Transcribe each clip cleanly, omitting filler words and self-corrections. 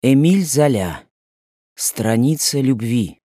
Эмиль Золя. Страница любви.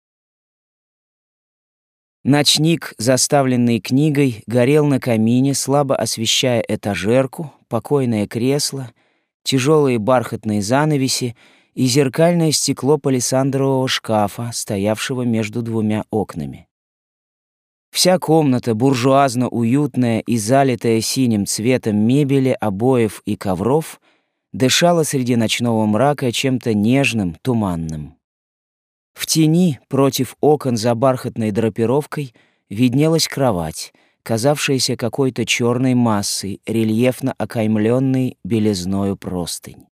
Ночник, заставленный книгой, горел на камине, слабо освещая этажерку, покойное кресло, тяжелые бархатные занавеси и зеркальное стекло палисандрового шкафа, стоявшего между двумя окнами. Вся комната, буржуазно-уютная и залитая синим цветом мебели, обоев и ковров, дышала среди ночного мрака чем-то нежным, туманным. В тени, против окон за бархатной драпировкой, виднелась кровать, казавшаяся какой-то черной массой, рельефно окаймленной белезною простынь.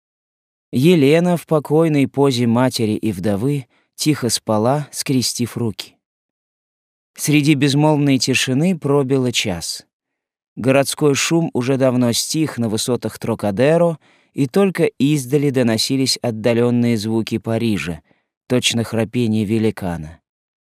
Елена в покойной позе матери и вдовы тихо спала, скрестив руки. Среди безмолвной тишины пробило час. Городской шум уже давно стих на высотах Трокадеро, и только издали доносились отдаленные звуки Парижа, точно храпение великана.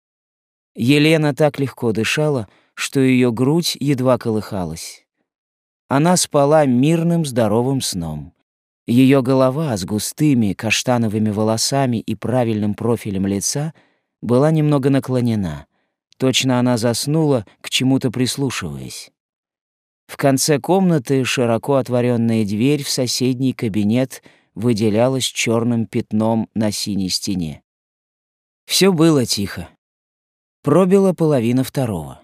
Елена так легко дышала, что ее грудь едва колыхалась. Она спала мирным здоровым сном. Ее голова с густыми каштановыми волосами и правильным профилем лица была немного наклонена. Точно она заснула, к чему-то прислушиваясь. В конце комнаты широко отворенная дверь в соседний кабинет выделялась черным пятном на синей стене. Все было тихо. Пробила половина второго.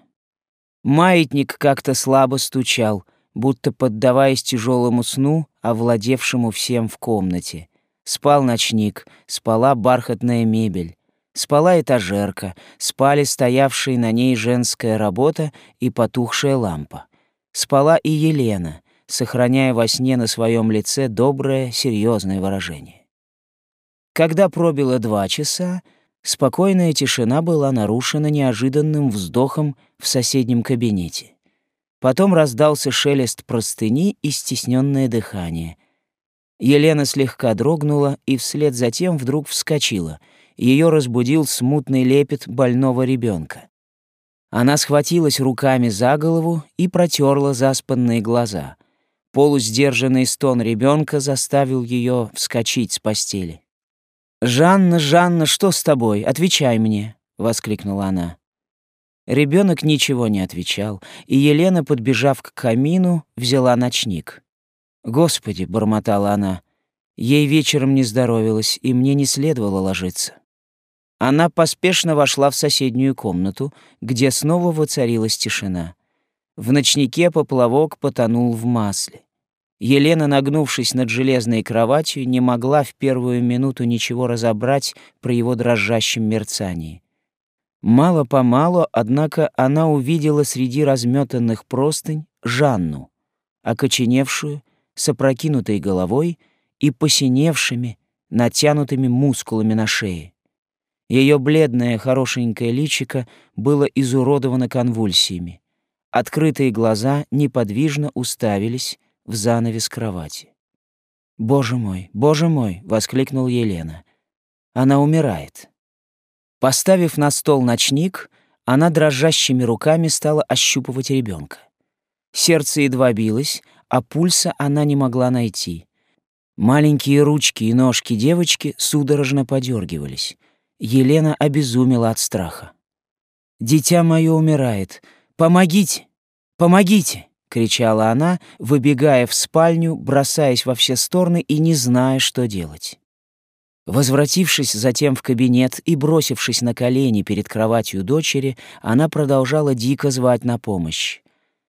Маятник как-то слабо стучал, будто поддаваясь тяжелому сну, овладевшему всем в комнате. Спал ночник, спала бархатная мебель, спала этажерка, спали стоявшие на ней женская работа и потухшая лампа. Спала и Елена, сохраняя во сне на своем лице доброе, серьезное выражение. Когда пробило 2 часа, спокойная тишина была нарушена неожиданным вздохом в соседнем кабинете. Потом раздался шелест простыни и стесненное дыхание. Елена слегка дрогнула и вслед за тем вдруг вскочила. Ее разбудил смутный лепет больного ребенка. Она схватилась руками за голову и протерла заспанные глаза. Полусдержанный стон ребенка заставил ее вскочить с постели. «Жанна, Жанна, что с тобой? Отвечай мне!» — воскликнула она. Ребенок ничего не отвечал, и Елена, подбежав к камину, взяла ночник. «Господи!» — бормотала она. Ей вечером не здоровилось, и мне не следовало ложиться. Она поспешно вошла в соседнюю комнату, где снова воцарилась тишина. В ночнике поплавок потонул в масле. Елена, нагнувшись над железной кроватью, не могла в первую минуту ничего разобрать при его дрожащем мерцании. Мало-помалу, однако, она увидела среди разметанных простынь Жанну, окоченевшую, с опрокинутой головой и посиневшими, натянутыми мускулами на шее. Ее бледное хорошенькое личико было изуродовано конвульсиями. Открытые глаза неподвижно уставились в занавес кровати. Боже мой!» — воскликнула Елена. «Она умирает». Поставив на стол ночник, она дрожащими руками стала ощупывать ребенка. Сердце едва билось, а пульса она не могла найти. Маленькие ручки и ножки девочки судорожно подергивались. Елена обезумела от страха. «Дитя мое умирает! Помогите! Помогите!» — кричала она, выбегая в спальню, бросаясь во все стороны и не зная, что делать. Возвратившись затем в кабинет и бросившись на колени перед кроватью дочери, она продолжала дико звать на помощь.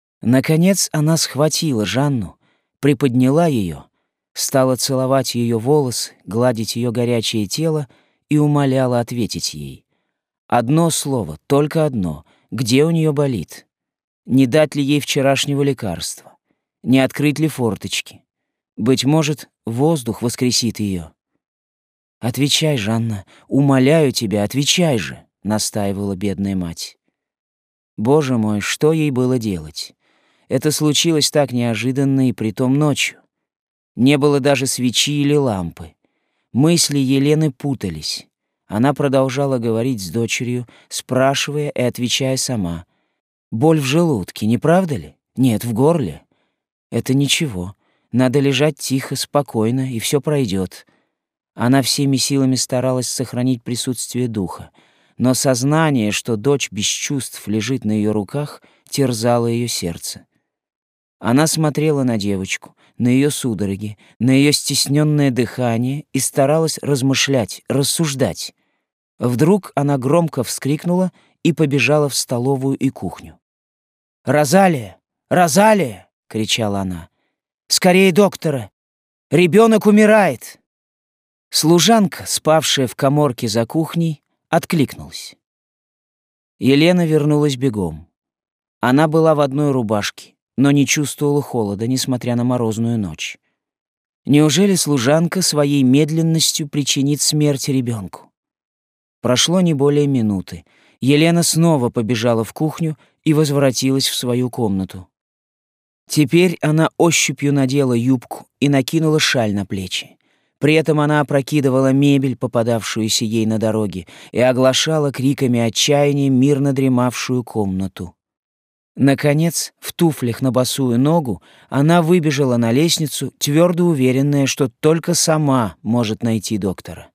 Наконец она схватила Жанну, приподняла ее, стала целовать ее волосы, гладить ее горячее тело и умоляла ответить ей. Одно слово, только одно: где у нее болит? Не дать ли ей вчерашнего лекарства? Не открыть ли форточки? Быть может, воздух воскресит ее. «Отвечай, Жанна, умоляю тебя, отвечай же», — настаивала бедная мать. Боже мой, что ей было делать? Это случилось так неожиданно и притом ночью. Не было даже свечи или лампы. Мысли Елены путались. Она продолжала говорить с дочерью, спрашивая и отвечая сама. «Боль в желудке, не правда ли? Нет, в горле. Это ничего. Надо лежать тихо, спокойно, и все пройдет. Она всеми силами старалась сохранить присутствие духа, но сознание, что дочь без чувств лежит на ее руках, терзало ее сердце. Она смотрела на девочку, на ее судороги, на ее стесненное дыхание и старалась размышлять, рассуждать. Вдруг она громко вскрикнула и побежала в столовую и кухню. «Розалия! Розалия!» — кричала она. «Скорее доктора! Ребенок умирает!» Служанка, спавшая в каморке за кухней, откликнулась. Елена вернулась бегом. Она была в одной рубашке, но не чувствовала холода, несмотря на морозную ночь. Неужели служанка своей медленностью причинит смерть ребенку? Прошло не более минуты. Елена снова побежала в кухню и возвратилась в свою комнату. Теперь она ощупью надела юбку и накинула шаль на плечи. При этом она опрокидывала мебель, попадавшуюся ей на дороге, и оглашала криками отчаяния мирно дремавшую комнату. Наконец, в туфлях на босую ногу, она выбежала на лестницу, твердо уверенная, что только сама может найти доктора.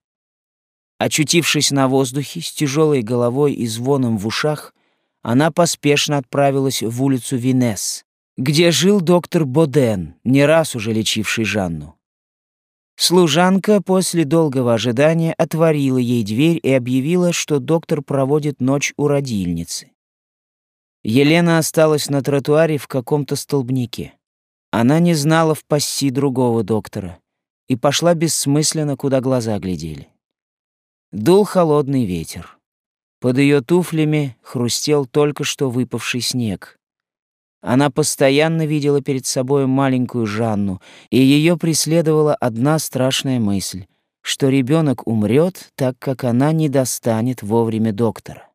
Очутившись на воздухе, с тяжелой головой и звоном в ушах, она поспешно отправилась в улицу Винес, где жил доктор Боден, не раз уже лечивший Жанну. Служанка после долгого ожидания отворила ей дверь и объявила, что доктор проводит ночь у родильницы. Елена осталась на тротуаре в каком-то столбнике. Она не знала в пасси другого доктора и пошла бессмысленно, куда глаза глядели. Дул холодный ветер. Под ее туфлями хрустел только что выпавший снег. Она постоянно видела перед собой маленькую Жанну, и ее преследовала одна страшная мысль, что ребенок умрет, так как она не достанет вовремя доктора.